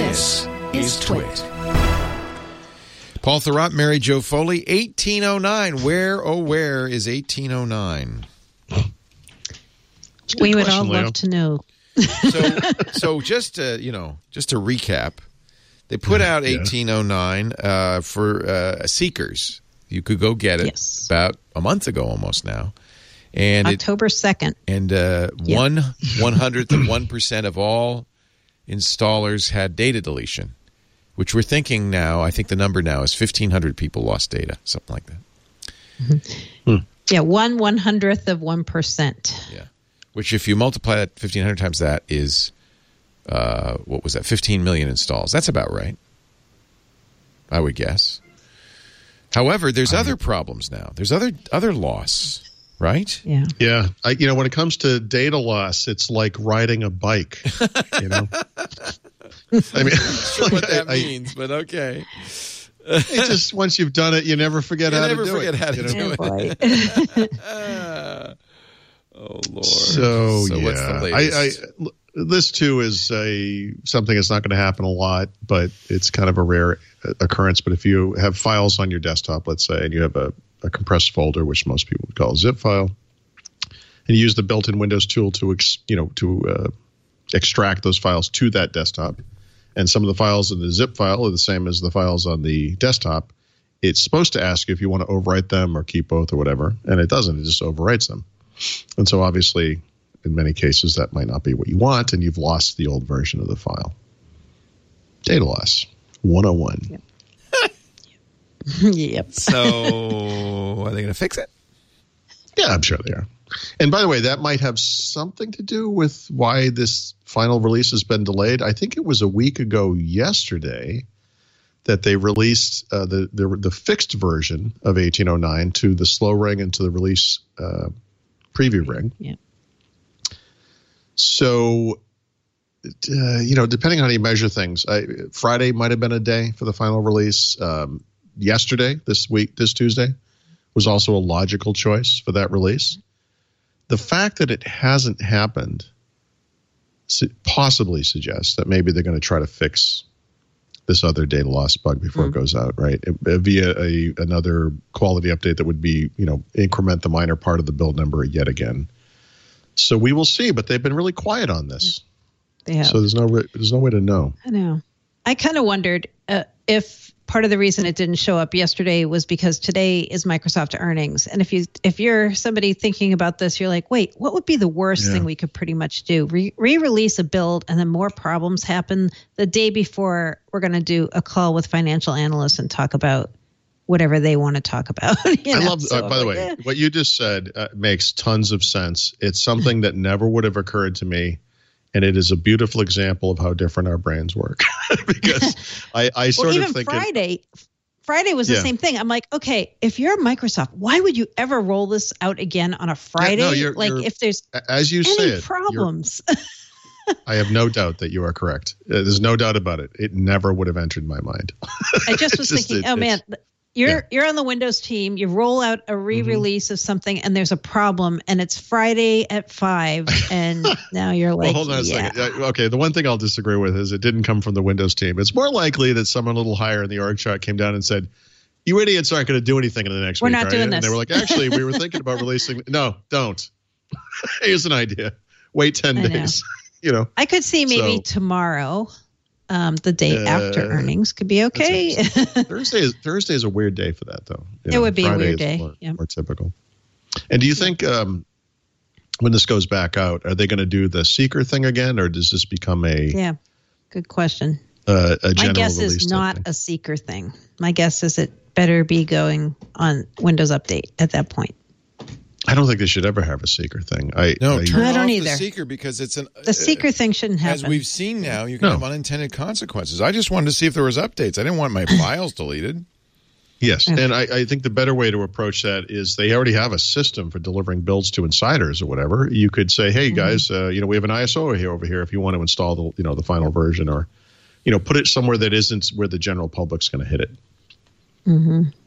This is Twit. Paul Thurrott, Mary Jo Foley, 1809. Where, oh, where is 1809? We would all love to know. So just to recap, they put out 1809 for Seekers. You could go get it about a month ago almost now. And October 2nd. And 1/100th of 1% of all installers had data deletion, which we're thinking now, I think the number now is 1,500 people lost data, something like that. Mm-hmm. Yeah, 1/100th of 1%. Yeah, which if you multiply that 1,500 times that is, what was that, 15 million installs. That's about right, I would guess. However, there's other problems now. There's other loss. Right? Yeah. Yeah. When it comes to data loss, it's like riding a bike. I mean, I'm not sure what that means, but okay. It's just once you've done it, you never forget how to do it. Oh Lord. So what's the latest? This too is something that's not going to happen a lot, but it's kind of a rare occurrence. But if you have files on your desktop, let's say, and you have a compressed folder, which most people would call a zip file, and you use the built-in Windows tool to extract those files to that desktop, and some of the files in the zip file are the same as the files on the desktop, it's supposed to ask you if you want to overwrite them or keep both or whatever, and it doesn't. It just overwrites them. And so obviously, in many cases, that might not be what you want, and you've lost the old version of the file. Data loss 101. Yep. Yep. So are they going to fix it? Yeah, I'm sure they are. And by the way, that might have something to do with why this final release has been delayed. I think it was a week ago yesterday that they released the fixed version of 1809 to the slow ring and to the release preview ring. Yeah. So, depending on how you measure things, Friday might have been a day for the final release. Yesterday, this Tuesday, was also a logical choice for that release. The fact that it hasn't happened possibly suggests that maybe they're going to try to fix this other data loss bug before it goes out, right? Via another quality update that would be, increment the minor part of the build number yet again. So we will see, but they've been really quiet on this. They have. So there's no way to know. I know. I kind of wondered if part of the reason it didn't show up yesterday was because today is Microsoft earnings. And if you're somebody thinking about this, you're like, wait, what would be the worst thing we could pretty much do? Re-release a build and then more problems happen the day before we're going to do a call with financial analysts and talk about whatever they want to talk about. I love, by the way, what you just said makes tons of sense. It's something that never would have occurred to me. And it is a beautiful example of how different our brains work. Because I sort of think Friday was the same thing. I'm like, okay, if you're Microsoft, why would you ever roll this out again on a Friday? Yeah, no, if there's as you any problems. I have no doubt that you are correct. There's no doubt about it. It never would have entered my mind. I just was thinking, man, you're on the Windows team. You roll out a re-release of something, and there's a problem, and it's Friday at 5, and now you're like, well, hold on a second. Okay, the one thing I'll disagree with is it didn't come from the Windows team. It's more likely that someone a little higher in the org chart came down and said, "You idiots aren't going to do anything in the next week, We're not doing this." And they were like, "Actually, we were thinking about releasing." No, don't. Here's an idea. Wait 10 days. I could see maybe tomorrow. The day after earnings could be okay. Thursday is a weird day for that, though. It would be Friday a weird day. More typical. And do you think when this goes back out, are they going to do the Seeker thing again, or does this become a? Yeah, good question. A My guess is not a Seeker thing. My guess is it better be going on Windows Update at that point. I don't think they should ever have a Seeker thing. I don't either. The Seeker because the Seeker thing shouldn't happen. As we've seen now, you can have unintended consequences. I just wanted to see if there was updates. I didn't want my files deleted. Yes, and I think the better way to approach that is they already have a system for delivering builds to insiders or whatever. You could say, "Hey guys, we have an ISO over here. If you want to install the final version, or put it somewhere that isn't where the general public's going to hit it." Mm-hmm.